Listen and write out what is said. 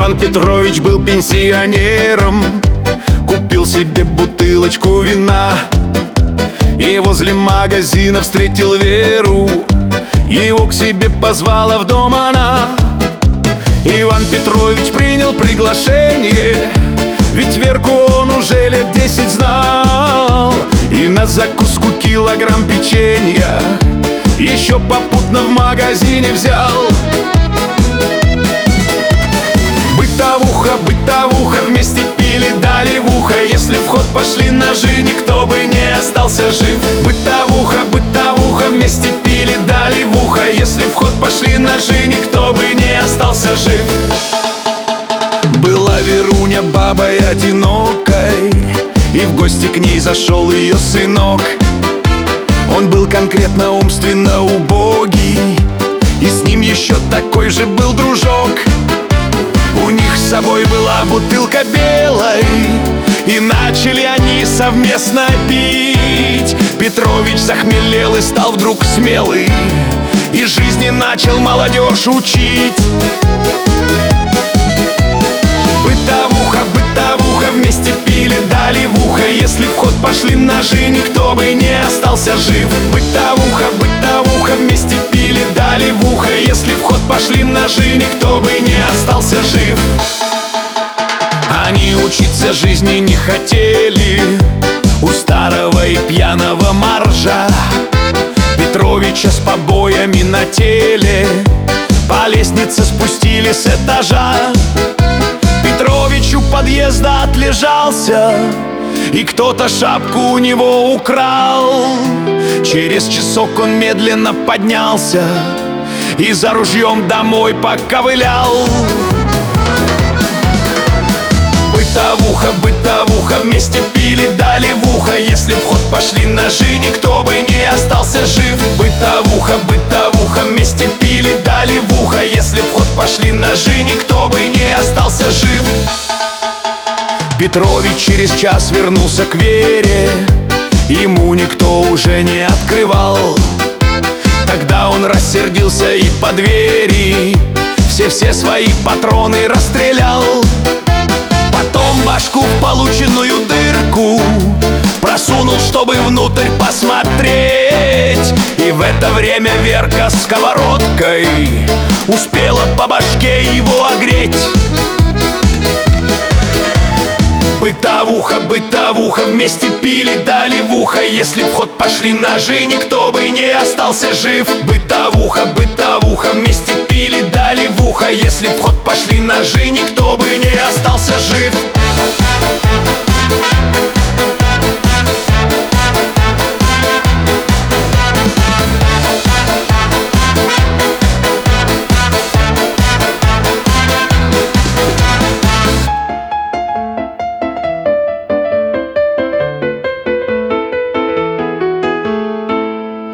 Иван Петрович был пенсионером, купил себе бутылочку вина и возле магазина встретил Веру. Его к себе позвала в дом она. Иван Петрович принял приглашение, ведь Верку он уже лет 10 знал. И на закуску килограмм печенья еще попутно в магазине взял. Бытовуха, бытовуха, вместе пили, дали в ухо. Если в ход пошли ножи, никто бы не остался жив. Бытовуха, бытовуха, вместе пили, дали в ухо. Если в ход пошли ножи, никто бы не остался жив. Была Веруня бабой одинокой, и в гости к ней зашел ее сынок. Он был конкретно умственно убогий, и с ним еще такой же был дружок. У них с собой была бутылка белой, и начали они совместно пить. Петрович захмелел и стал вдруг смелый, и жизни начал молодежь учить. Бытовуха, бытовуха, вместе пили, дали в ухо. Если в ход пошли ножи, никто бы не остался жив. Бытовуха, бытовуха, вместе пили, дали в ухо. Если в ход пошли ножи, никто бы не остался жив. Они учиться жизни не хотели у старого и пьяного Маржа. Петровича с побоями на теле по лестнице спустили с этажа. Петрович у подъезда отлежался, и кто-то шапку у него украл. Через часок он медленно поднялся и за ружьем домой поковылял. Бытовуха, бытовуха, вместе пили, дали в ухо. Если в ход пошли ножи, никто бы не остался жив. Бытовуха, бытовуха, вместе пили, дали в ухо. Если в ход пошли ножи, никто бы не остался жив. Петрович через час вернулся к Вере, ему никто уже не открывал. Тогда он рассердился и по двери все свои патроны расстрелял. Потом башку в полученную дырку просунул, чтобы внутрь посмотреть. И в это время Верка сковородкой успела по башке его огреть. Бытовуха, бытовуха, вместе пили, дали в ухо. Если в ход пошли ножи, никто бы не остался жив. Бытовуха, бытовуха, вместе пили, дали в ухо. Если в ход пошли ножи, никто бы не остался жив.